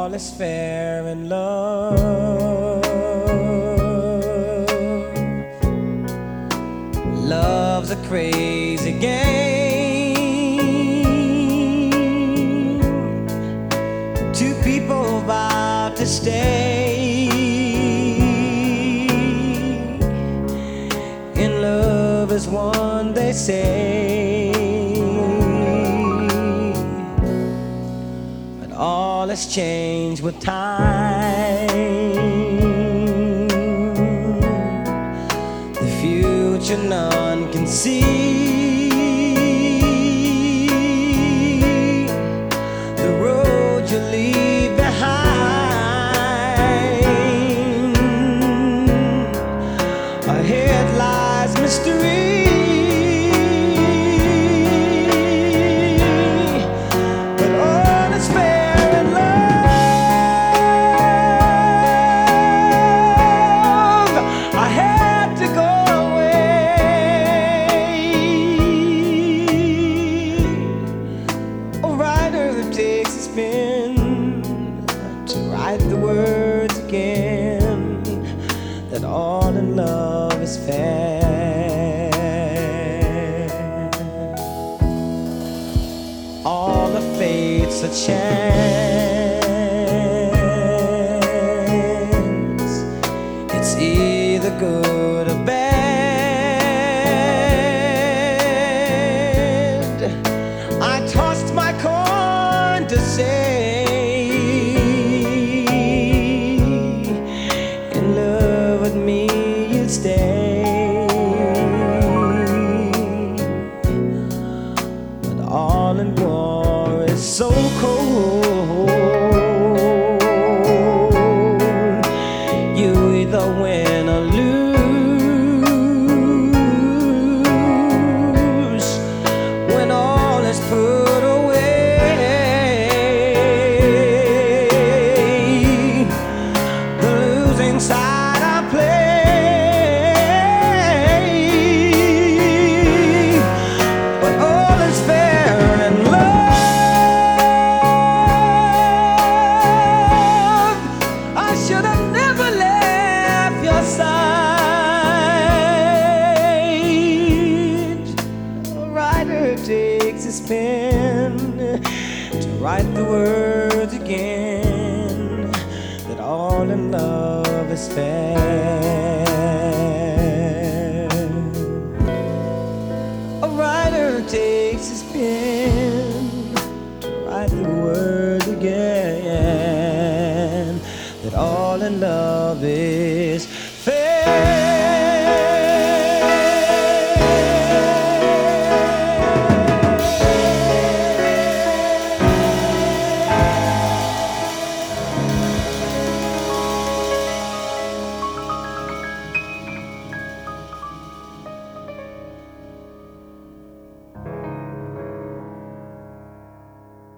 all is fair in love. Love's a crazy game. Two people vow to stay in love as one, they say. But all has changed with time. The future none can see. The road you leave behind. Ahead lies mystery. But all is fair in love. I had to go away. A writer who takes his pen to write the words again, that all in love is fair. All the fates a chance. It's either good or bad. I tossed my coin to say, in love with me you'd stay. But all in war is so cold. You either win or lose when all is put away. The losing side I play. But all is fair in love. I should have never left your side. A writer takes his pen to write the words again, that all in love is fair. A writer takes his pen to write the words again, that all in love is